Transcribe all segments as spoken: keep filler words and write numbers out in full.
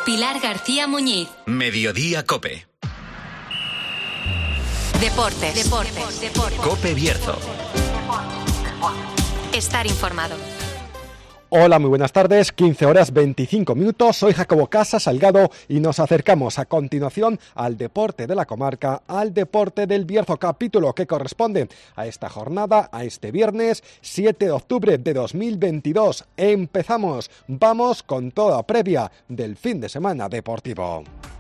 Pilar García Muñiz. Mediodía Cope. Deportes. Deportes. Deportes. Cope Bierzo. Estar informado. Hola, muy buenas tardes, quince horas veinticinco minutos, soy Jacobo Casa Salgado y nos acercamos a continuación al deporte de la comarca, al deporte del Bierzo, capítulo que corresponde a esta jornada, a este viernes siete de octubre de dos mil veintidós. Empezamos, vamos con toda previa del fin de semana deportivo.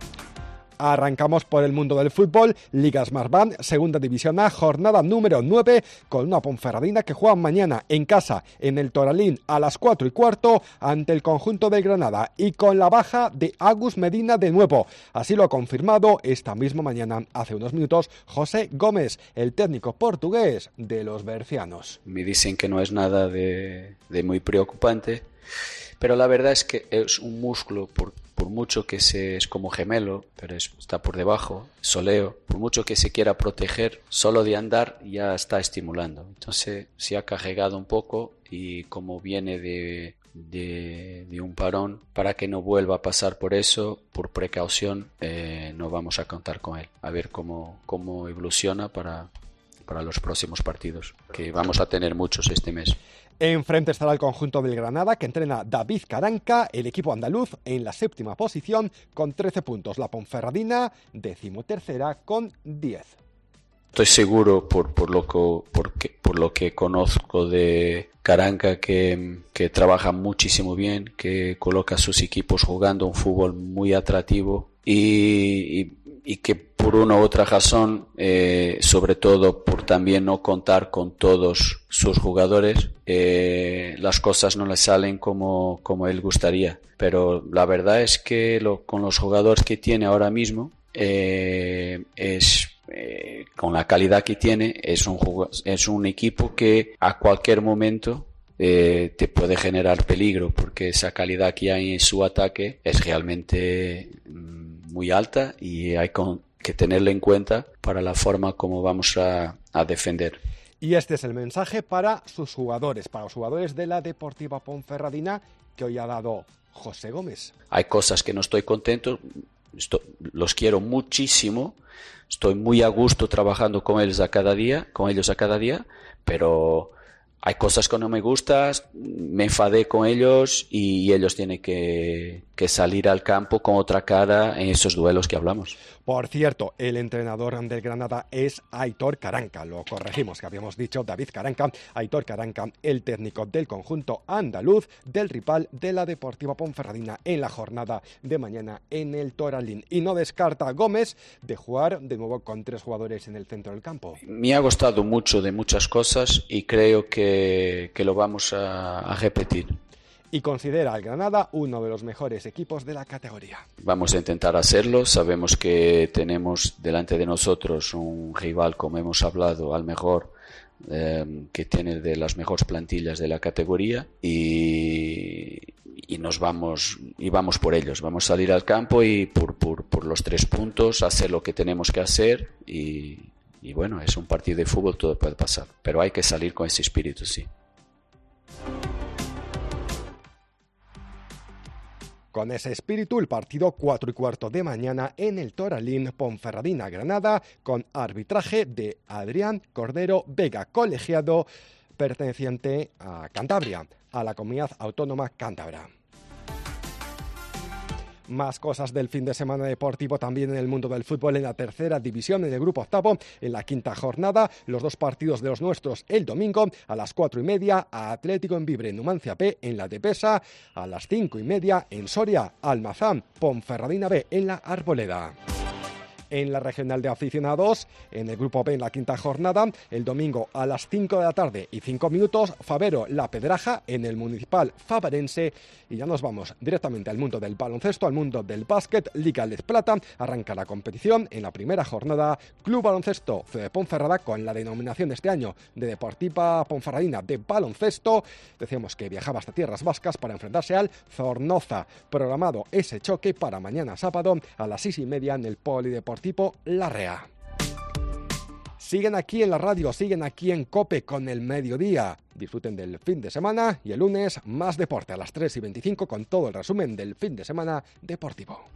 Arrancamos por el mundo del fútbol, Liga Smartbank, Segunda División A, jornada número nueve, con una Ponferradina que juega mañana en casa en el Toralín a las cuatro y cuarto ante el conjunto del Granada y con la baja de Agus Medina de nuevo. Así lo ha confirmado esta misma mañana, hace unos minutos, José Gómez, el técnico portugués de los bercianos. Me dicen que no es nada de, de muy preocupante, pero la verdad es que es un músculo por Por mucho que se es como gemelo, pero es, está por debajo, soleo, por mucho que se quiera proteger, solo de andar ya está estimulando. Entonces se ha cargado un poco y como viene de, de, de un parón, para que no vuelva a pasar por eso, por precaución, eh, no vamos a contar con él. A ver cómo, cómo evoluciona para, para los próximos partidos, que vamos a tener muchos este mes. Enfrente estará el conjunto del Granada, que entrena David Caranca, el equipo andaluz en la séptima posición con trece puntos. La Ponferradina, decimotercera con diez. Estoy seguro, por, por, lo que, por, que, por lo que conozco de Caranca, que, que trabaja muchísimo bien, que coloca a sus equipos jugando un fútbol muy atractivo y, y, y que por una u otra razón, eh, sobre todo por también no contar con todos sus jugadores, eh, las cosas no le salen como, como él gustaría. Pero la verdad es que lo, con los jugadores que tiene ahora mismo, eh, es... Eh, con la calidad que tiene, es un, es un equipo que a cualquier momento eh, te puede generar peligro, porque esa calidad que hay en su ataque es realmente mm, muy alta y hay con, que tenerlo en cuenta para la forma como vamos a, a defender. Y este es el mensaje para sus jugadores, para los jugadores de la Deportiva Ponferradina que hoy ha dado José Gómez. Hay cosas que no estoy contento, estoy, los quiero muchísimo. Estoy muy a gusto trabajando con ellos a cada día, con ellos a cada día, pero hay cosas que no me gustan, me enfadé con ellos y ellos tienen que, que salir al campo con otra cara en esos duelos que hablamos. Por cierto, el entrenador del Granada es Aitor Caranca, lo corregimos, que habíamos dicho David Caranca. Aitor Caranca, el técnico del conjunto andaluz del rival de la Deportiva Ponferradina en la jornada de mañana en el Toralín. Y no descarta Gómez de jugar de nuevo con tres jugadores en el centro del campo. Me ha gustado mucho de muchas cosas y creo que, que lo vamos a, a repetir. Y considera al Granada uno de los mejores equipos de la categoría. Vamos a intentar hacerlo. Sabemos que tenemos delante de nosotros un rival, como hemos hablado, al mejor, eh, que tiene de las mejores plantillas de la categoría y, y nos vamos y vamos por ellos. Vamos a salir al campo y por, por, por los tres puntos hacer lo que tenemos que hacer y, y bueno, es un partido de fútbol, todo puede pasar, pero hay que salir con ese espíritu, sí. Con ese espíritu, el partido cuatro y cuarto de mañana en el Toralín, Ponferradina Granada, con arbitraje de Adrián Cordero Vega, colegiado perteneciente a Cantabria, a la comunidad autónoma cántabra. Más cosas del fin de semana deportivo también en el mundo del fútbol en la tercera división, en el grupo octavo, en la quinta jornada, los dos partidos de los nuestros el domingo a las cuatro y media, a Atlético en Vibre, Numancia P en la Tepesa, a las cinco y media en Soria, Almazán, Ponferradina B en la Arboleda. En la regional de aficionados, en el grupo B en la quinta jornada, el domingo a las cinco de la tarde y cinco minutos, Favero La Pedraja en el municipal favarense. Y ya nos vamos directamente al mundo del baloncesto, al mundo del básquet. Liga Les Plata arranca la competición en la primera jornada. Club Baloncesto C D Ponferrada, con la denominación de este año de Deportiva Ponferradina de baloncesto. Decíamos que viajaba hasta tierras vascas para enfrentarse al Zornoza. Programado ese choque para mañana sábado a las seis y media en el Polideportivo Larrea. Siguen aquí en la radio, siguen aquí en COPE con el mediodía. Disfruten del fin de semana y el lunes más deporte a las tres y veinticinco con todo el resumen del fin de semana deportivo.